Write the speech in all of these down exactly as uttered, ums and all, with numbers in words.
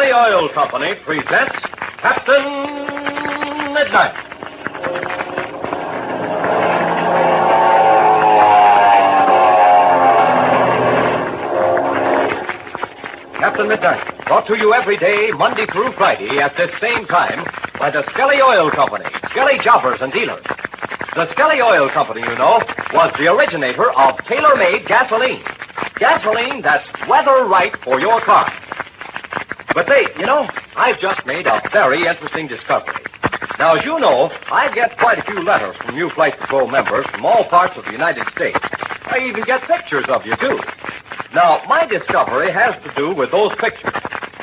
Skelly Oil Company presents Captain Midnight. Captain Midnight, brought to you every day, Monday through Friday, at this same time, by the Skelly Oil Company, Skelly Jobbers and Dealers. The Skelly Oil Company, you know, was the originator of tailor-made gasoline. Gasoline that's weather-right for your car. But say, you know, I've just made a very interesting discovery. Now, as you know, I get quite a few letters from you Flight Patrol members from all parts of the United States. I even get pictures of you, too. Now, my discovery has to do with those pictures.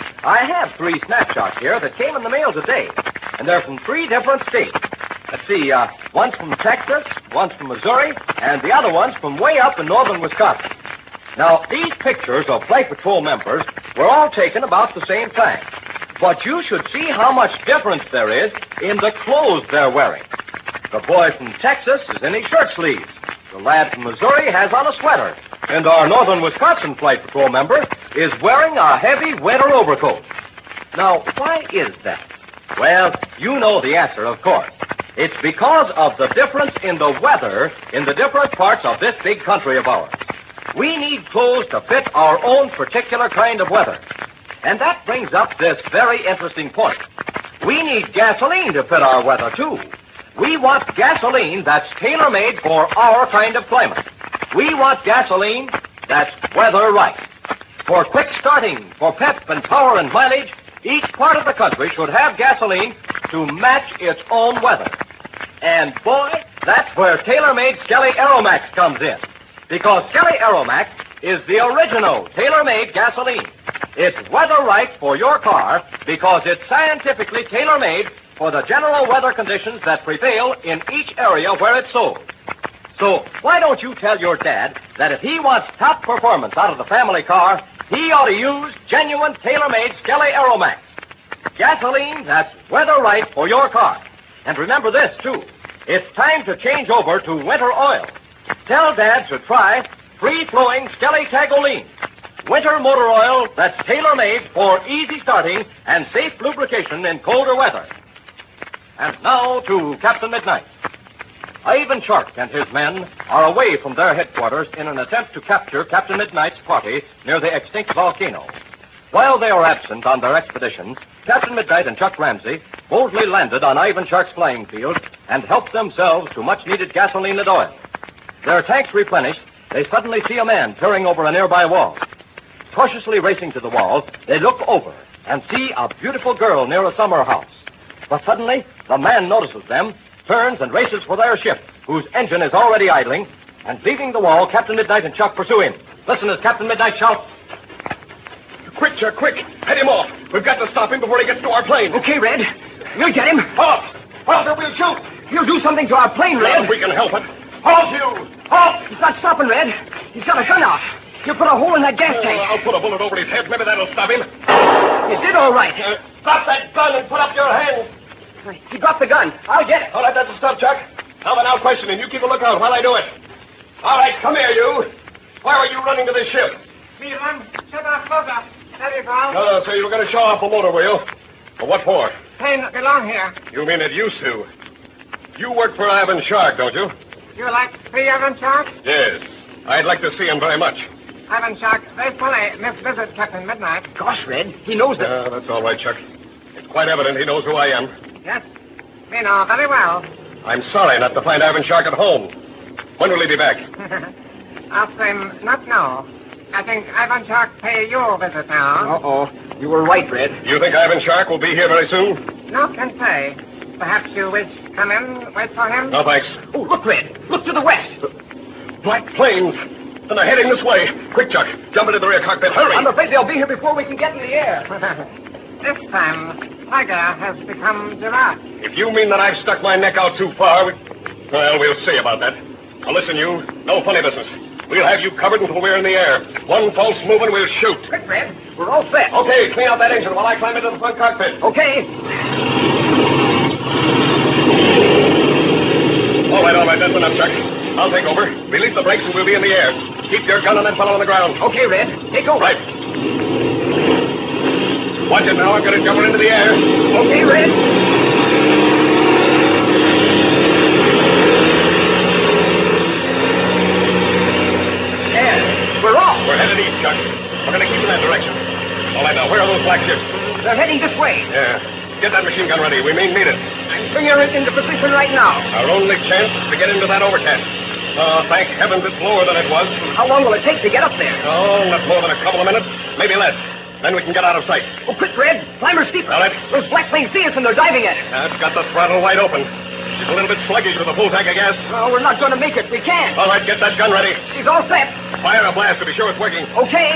I have three snapshots here that came in the mail today, and they're from three different states. Let's see, uh, one's from Texas, one's from Missouri, and the other one's from way up in northern Wisconsin. Now, these pictures of Flight Patrol members were all taken about the same time. But you should see how much difference there is in the clothes they're wearing. The boy from Texas is in his shirt sleeves. The lad from Missouri has on a sweater. And our northern Wisconsin Flight Patrol member is wearing a heavy winter overcoat. Now, why is that? Well, you know the answer, of course. It's because of the difference in the weather in the different parts of this big country of ours. We need clothes to fit our own particular kind of weather. And that brings up this very interesting point. We need gasoline to fit our weather, too. We want gasoline that's tailor-made for our kind of climate. We want gasoline that's weather-right. For quick starting, for pep and power and mileage, each part of the country should have gasoline to match its own weather. And, boy, that's where tailor-made Skelly Aeromax comes in. Because Skelly Aeromax is the original tailor-made gasoline. It's weather-right for your car because it's scientifically tailor-made for the general weather conditions that prevail in each area where it's sold. So why don't you tell your dad that if he wants top performance out of the family car, he ought to use genuine tailor-made Skelly Aeromax. Gasoline that's weather-right for your car. And remember this, too. It's time to change over to winter oil. Tell Dad to try free-flowing Skelly Tagoline. Winter motor oil that's tailor-made for easy starting and safe lubrication in colder weather. And now to Captain Midnight. Ivan Shark and his men are away from their headquarters in an attempt to capture Captain Midnight's party near the extinct volcano. While they are absent on their expedition, Captain Midnight and Chuck Ramsey boldly landed on Ivan Shark's flying field and helped themselves to much-needed gasoline and oil. Their tanks replenished, they suddenly see a man peering over a nearby wall. Cautiously racing to the wall, they look over and see a beautiful girl near a summer house. But suddenly, the man notices them, turns and races for their ship, whose engine is already idling, and leaving the wall, Captain Midnight and Chuck pursue him. Listen as Captain Midnight shouts, "Quick, Chuck, quick! Head him off! We've got to stop him before he gets to our plane!" Okay, Red. We'll get him. Halt! Halt or we'll shoot! He'll do something to our plane, Red. Well, if we can help it. Halt, you! Halt! He's not stopping, Red. He's got a gun out. He'll put a hole in that gas Uh, tank. I'll put a bullet over his head. Maybe that'll stop him. You did all right. Uh, drop that gun and put up your hands. He dropped the gun. I'll get it. All right, that's the stuff, Chuck. Now then, I'll question him. You keep a lookout while I do it. All right, come here, you. Why were you running to this ship? We run to the floater. There you go. No, no, so you were going to show off a motor wheel. Well, what for? Plane belong here. You mean it used to. You work for Ivan Shark, don't you? You like free Ivan Shark? Yes. I'd like to see him very much. Ivan Shark, very funny misvisit Captain Midnight. Gosh, Red, he knows that. Uh, that's all right, Chuck. It's quite evident he knows who I am. Yes, we know very well. I'm sorry not to find Ivan Shark at home. When will he be back? Ask him not now. I think Ivan Shark pay you a visit now. Uh-oh. You were right, Red. You think Ivan Shark will be here very soon? No can say. Perhaps you wish come in, wait for him? No, thanks. Oh, look, Red. Look to the west. Black planes. And they're heading this way. Quick, Chuck. Jump into the rear cockpit. Hurry. I'm afraid they'll be here before we can get in the air. This time, Tiger has become giraffe. If you mean that I've stuck my neck out too far, we... well, we'll see about that. Now, listen, you. No funny business. We'll have you covered until we're in the air. One false move and we'll shoot. Quick, Red. We're all set. Okay, clean out that engine while I climb into the front cockpit. Okay. All right, all right. That's enough, Chuck. I'll take over. Release the brakes and we'll be in the air. Keep your gun on that fellow on the ground. Okay, Red. Take over. Right. Watch it now. I'm going to jump her into the air. Okay, Red. There. We're off. We're headed east, Chuck. We're going to keep in that direction. All right, now, where are those black ships? They're heading this way. Yeah. Get that machine gun ready. We may need it. I'm bringing it into position right now. Our only chance is to get into that overcast. Oh, thank heavens it's lower than it was. How long will it take to get up there? Oh, not more than a couple of minutes. Maybe less. Then we can get out of sight. Oh, quick, Red. Climb her steeper. All right. Those black planes see us and they're diving at it. Now, it's got the throttle wide open. She's a little bit sluggish with a full tank of gas. Oh, we're not going to make it. We can't. All right, get that gun ready. She's all set. Fire a blast to be sure it's working. Okay.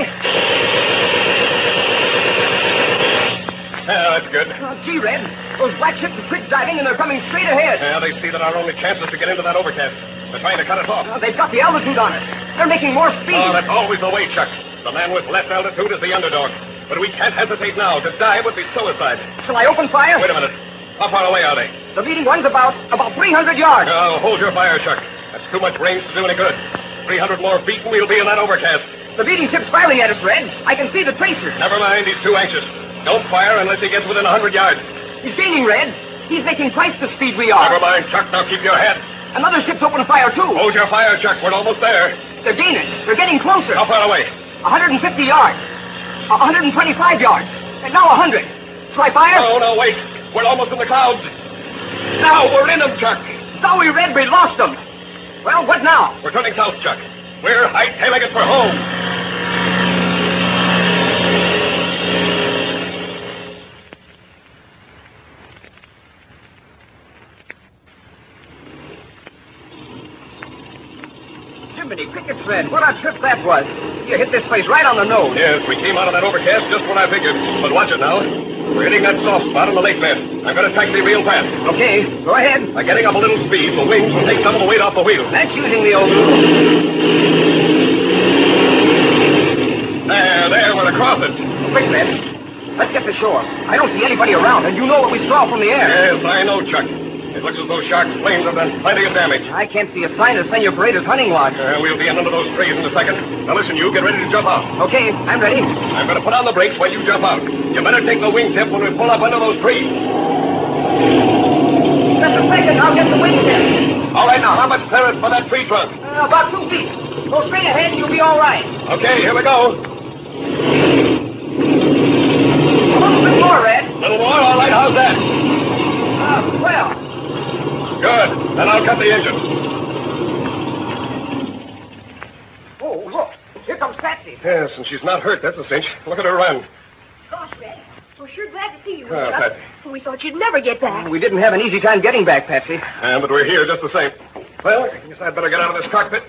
Yeah, that's good. Oh, gee, Red. Those black ships are quick diving and they're coming straight ahead. Yeah, they see that our only chance is to get into that overcast. They're trying to cut us off. Oh, they've got the altitude on us. They're making more speed. Oh, that's always the way, Chuck. The man with less altitude is the underdog. But we can't hesitate now. To dive would be suicide. Shall I open fire? Wait a minute. How far away are they? The leading one's about about three hundred yards. Oh, hold your fire, Chuck. That's too much range to do any good. three hundred more feet and we'll be in that overcast. The leading ship's firing at us, Red. I can see the tracers. Never mind. He's too anxious. Don't fire unless he gets within a hundred yards. He's gaining, Red. He's making twice the speed we are. Never mind, Chuck. Now keep your head. Another ship's opening fire, too. Hold your fire, Chuck. We're almost there. They're gaining. They're getting closer. How far away? one hundred fifty yards. one hundred twenty-five yards. And now one hundred. Shall I fire? No, no, wait. We're almost in the clouds. Now we're in them, Chuck. Sorry, Red. We lost them. Well, what now? We're turning south, Chuck. We're hightailing it for home. Jiminy crickets, Red. What a trip that was. You hit this place right on the nose. Yes, we came out of that overcast just when I figured. But watch it now. We're hitting that soft spot on the lake bed. I'm going to taxi real fast. Okay, go ahead. By getting up a little speed, the wings will take some of the weight off the wheel. That's using the old... There, there, we're across it. Quick, Red. Let's get to shore. I don't see anybody around, and you know what we saw from the air. Yes, I know, Chuck. It looks as though Shark's planes have done plenty of damage. I can't see a sign of Senor Paredes' hunting lodge. Uh, we'll be in under those trees in a second. Now listen, you, get ready to jump out. Okay, I'm ready. I'm going to put on the brakes while you jump out. You better take the wingtip when we pull up under those trees. Just a second, I'll get the wingtip. All right, now, how much clearance for that tree trunk? Uh, about two feet. Go straight ahead and you'll be all right. Okay, here we go. A little bit more, Red. A little more? All right, how's that? Uh, well... Good. Then I'll cut the engine. Oh, look. Here comes Patsy. Yes, and she's not hurt. That's a cinch. Look at her run. Gosh, Red, we're sure glad to see you. Oh, Patsy. We thought you'd never get back. We didn't have an easy time getting back, Patsy. Uh, but we're here just the same. Well, I guess I'd better get out of this cockpit.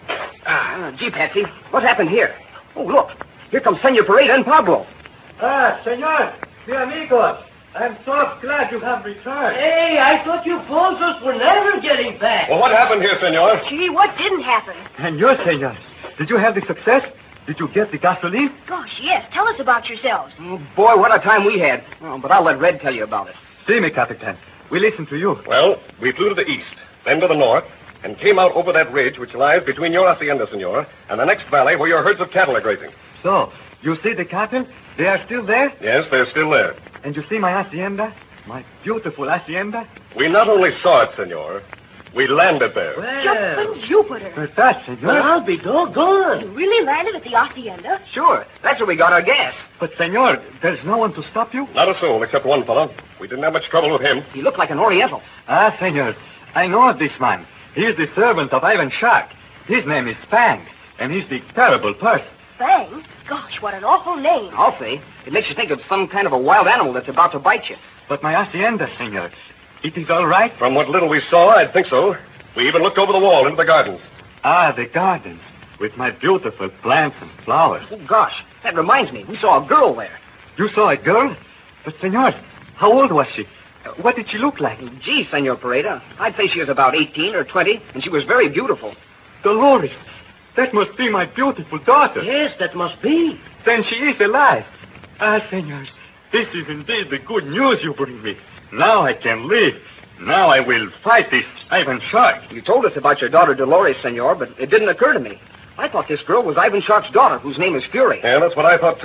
Ah, gee, Patsy. What happened here? Oh, look. Here comes Senor Pareda and Pablo. Ah, senor, mi amigos. I'm so glad you have returned. Hey, I thought you Ponzos were never getting back. Well, what happened here, senor? Gee, what didn't happen? And you, senor, did you have the success? Did you get the gasoline? Gosh, yes. Tell us about yourselves. Oh, boy, what a time we had. Oh, but I'll let Red tell you about it. See me, Capitan. We listen to you. Well, we flew to the east, then to the north, and came out over that ridge which lies between your hacienda, senor, and the next valley where your herds of cattle are grazing. So, you see the cattle? They are still there? Yes, they're still there. And you see my hacienda? My beautiful hacienda? We not only saw it, senor, we landed there. Well, Jumping Jupiter. Verdad, senor? well, I'll be doggone. You really landed at the hacienda? Sure. That's where we got our gas. But, senor, there's no one to stop you? Not a soul except one fellow. We didn't have much trouble with him. He looked like an Oriental. Ah, senor, I know of this man. He's the servant of Ivan Shark. His name is Spang, and he's the terrible person. Bang? Gosh, what an awful name. I'll say. It makes you think of some kind of a wild animal that's about to bite you. But my hacienda, senor, it is all right? From what little we saw, I'd think so. We even looked over the wall into the gardens. Ah, the gardens, with my beautiful plants and flowers. Oh, gosh. That reminds me. We saw a girl there. You saw a girl? But, senor, how old was she? Uh, What did she look like? Gee, Senor Pareda. I'd say she was about eighteen or twenty, and she was very beautiful. Dolores, that must be my beautiful daughter. Yes, that must be. Then she is alive. Ah, senors, this is indeed the good news you bring me. Now I can live. Now I will fight this Ivan Shark. You told us about your daughter Dolores, Senor, but it didn't occur to me. I thought this girl was Ivan Shark's daughter, whose name is Fury. Yeah, that's what I thought, too.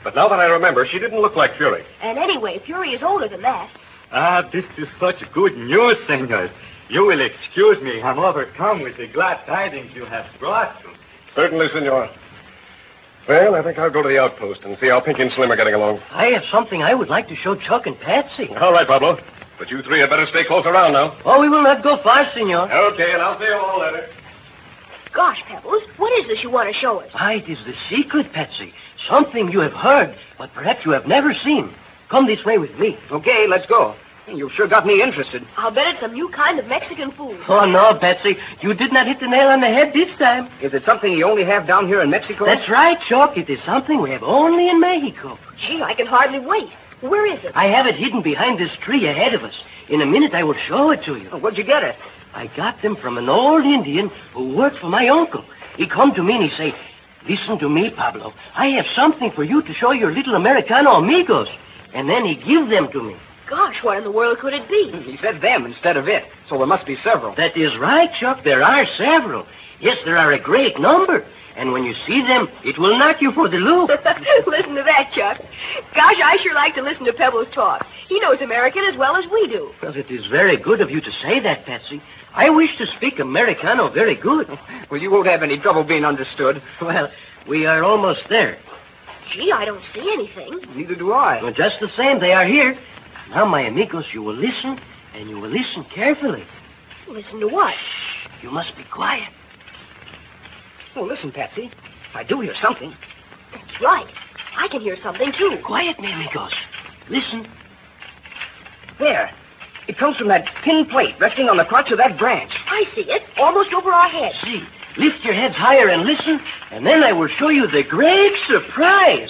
But now that I remember, she didn't look like Fury. And anyway, Fury is older than that. Ah, this is such good news, senors. You will excuse me. I'm overcome with the glad tidings you have brought. Certainly, senor. Well, I think I'll go to the outpost and see how Pinky and Slim are getting along. I have something I would like to show Chuck and Patsy. All right, Pablo. But you three had better stay close around now. Oh, we will not go far, senor. Okay, and I'll see you all later. Gosh, Pebbles, what is this you want to show us? Ah, it is the secret, Patsy. Something you have heard, but perhaps you have never seen. Come this way with me. Okay, let's go. You've sure got me interested. I'll bet it's some new kind of Mexican food. Oh, no, Patsy. You did not hit the nail on the head this time. Is it something you only have down here in Mexico? That's right, Chuck. It is something we have only in Mexico. Gee, I can hardly wait. Where is it? I have it hidden behind this tree ahead of us. In a minute, I will show it to you. Oh, where'd you get it? I got them from an old Indian who worked for my uncle. He come to me and he say, listen to me, Pablo. I have something for you to show your little Americano amigos. And then he give them to me. Gosh, what in the world could it be? He said them instead of it, so there must be several. That is right, Chuck. There are several. Yes, there are a great number. And when you see them, it will knock you for the loop. Listen to that, Chuck. Gosh, I sure like to listen to Pebbles talk. He knows American as well as we do. Well, it is very good of you to say that, Patsy. I wish to speak Americano very good. Well, you won't have any trouble being understood. Well, we are almost there. Gee, I don't see anything. Neither do I. Well, just the same, they are here. Now, my amigos, you will listen, and you will listen carefully. Listen to what? You must be quiet. Oh, listen, Patsy. I do hear something. That's right. I can hear something, too. Quiet, mi amigos. Listen. There. It comes from that tin plate resting on the crotch of that branch. I see it, almost over our heads. See, lift your heads higher and listen, and then I will show you the great surprise.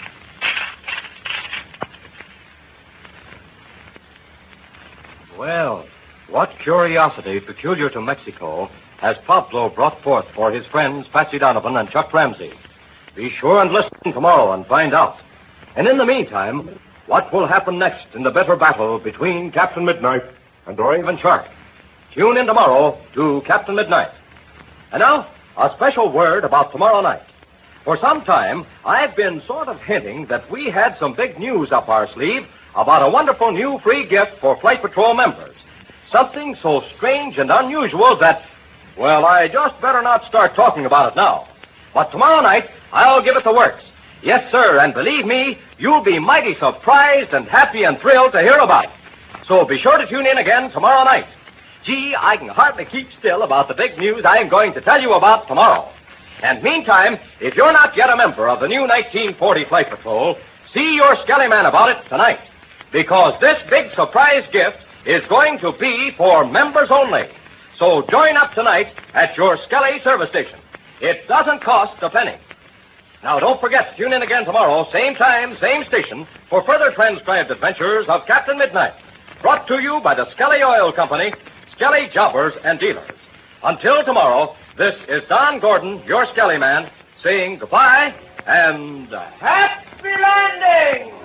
Well, what curiosity peculiar to Mexico has Pablo brought forth for his friends Patsy Donovan and Chuck Ramsey? Be sure and listen tomorrow and find out. And in the meantime, what will happen next in the bitter battle between Captain Midnight and Raven Shark? Tune in tomorrow to Captain Midnight. And now, a special word about tomorrow night. For some time, I've been sort of hinting that we had some big news up our sleeve about a wonderful new free gift for Flight Patrol members. Something so strange and unusual that, well, I just better not start talking about it now. But tomorrow night, I'll give it the works. Yes, sir, and believe me, you'll be mighty surprised and happy and thrilled to hear about it. So be sure to tune in again tomorrow night. Gee, I can hardly keep still about the big news I am going to tell you about tomorrow. And meantime, if you're not yet a member of the new nineteen forty Flight Patrol, see your Skelly Man about it tonight. Because this big surprise gift is going to be for members only. So join up tonight at your Skelly service station. It doesn't cost a penny. Now, don't forget to tune in again tomorrow, same time, same station, for further transcribed adventures of Captain Midnight. Brought to you by the Skelly Oil Company, Skelly Jobbers and Dealers. Until tomorrow, this is Don Gordon, your Skelly Man, saying goodbye and happy landing!